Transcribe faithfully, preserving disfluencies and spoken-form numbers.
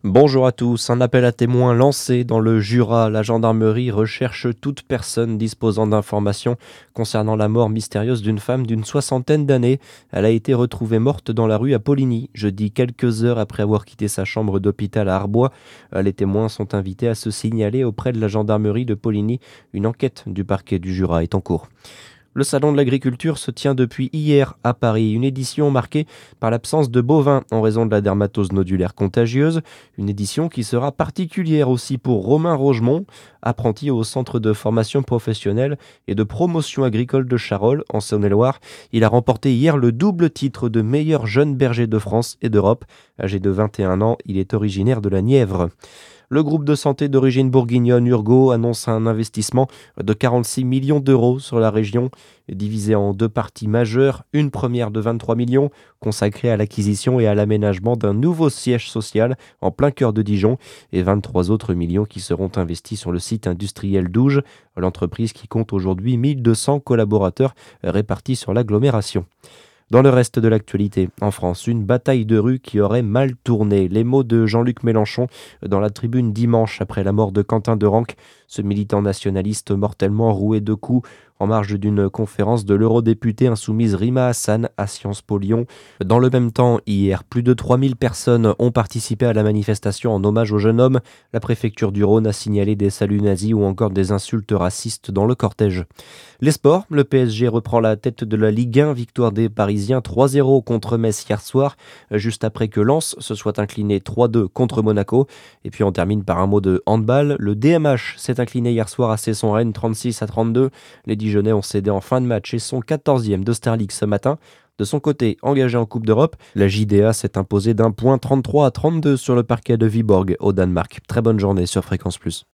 Bonjour à tous, un appel à témoins lancé dans le Jura. La gendarmerie recherche toute personne disposant d'informations concernant la mort mystérieuse d'une femme d'une soixantaine d'années. Elle a été retrouvée morte dans la rue à Poligny, jeudi quelques heures après avoir quitté sa chambre d'hôpital à Arbois. Les témoins sont invités à se signaler auprès de la gendarmerie de Poligny. Une enquête du parquet du Jura est en cours. Le salon de l'agriculture se tient depuis hier à Paris, une édition marquée par l'absence de bovins en raison de la dermatose nodulaire contagieuse, une édition qui sera particulière aussi pour Romain Rogemont, apprenti au centre de formation professionnelle et de promotion agricole de Charolles en Saône-et-Loire. Il a remporté hier le double titre de meilleur jeune berger de France et d'Europe. Âgé de vingt et un ans, il est originaire de la Nièvre. Le groupe de santé d'origine bourguignonne Urgo annonce un investissement de quarante-six millions d'euros sur la région, divisé en deux parties majeures. Une première de vingt-trois millions consacrée à l'acquisition et à l'aménagement d'un nouveau siège social en plein cœur de Dijon et vingt-trois autres millions qui seront investis sur le site industriel d'Ouge, l'entreprise qui compte aujourd'hui mille deux cents collaborateurs répartis sur l'agglomération. Dans le reste de l'actualité, en France, une bataille de rue qui aurait mal tourné. Les mots de Jean-Luc Mélenchon dans la tribune dimanche après la mort de Quentin Derenc, ce militant nationaliste mortellement roué de coups en marge d'une conférence de l'eurodéputée insoumise Rima Hassan à Sciences Po Lyon. Dans le même temps, hier, plus de trois mille personnes ont participé à la manifestation en hommage au jeune homme. La préfecture du Rhône a signalé des saluts nazis ou encore des insultes racistes dans le cortège. Les sports, le P S G reprend la tête de la Ligue un, victoire des Parisiens trois zéro contre Metz hier soir, juste après que Lens se soit incliné trois deux contre Monaco. Et puis on termine par un mot de handball. Le D M H s'est incliné hier soir à Cesson-Rennes trente-six à trente-deux. Les Dijonais ont cédé en fin de match et sont quatorzième d'Austerlitz ce matin. De son côté, engagé en Coupe d'Europe, la J D A s'est imposée d'un point trente-trois à trente-deux sur le parquet de Viborg au Danemark. Très bonne journée sur Fréquence Plus.